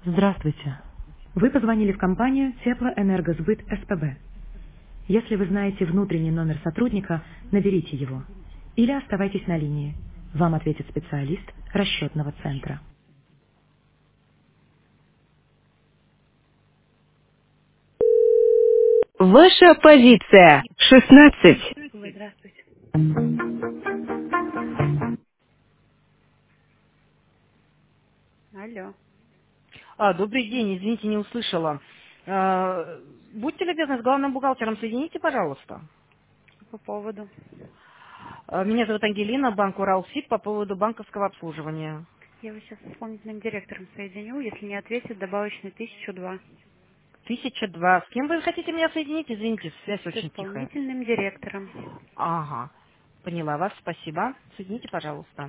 Здравствуйте. Вы позвонили в компанию Теплоэнергосбыт СПБ. Если вы знаете внутренний номер сотрудника, наберите его. Или оставайтесь на линии. Вам ответит специалист расчетного центра. Ваша позиция 16. Вы здравствуйте. Алло. Добрый день, извините, не услышала. Будьте любезны, с главным бухгалтером соедините, пожалуйста. По поводу. Меня зовут Ангелина, банк Уралсиб по поводу банковского обслуживания. Я вас сейчас с исполнительным директором соединю. Если не ответит, добавочный 1002. 1002. С кем вы хотите меня соединить? Извините, связь С очень тихая. исполнительным директором. Ага, поняла вас, спасибо. Соедините, пожалуйста.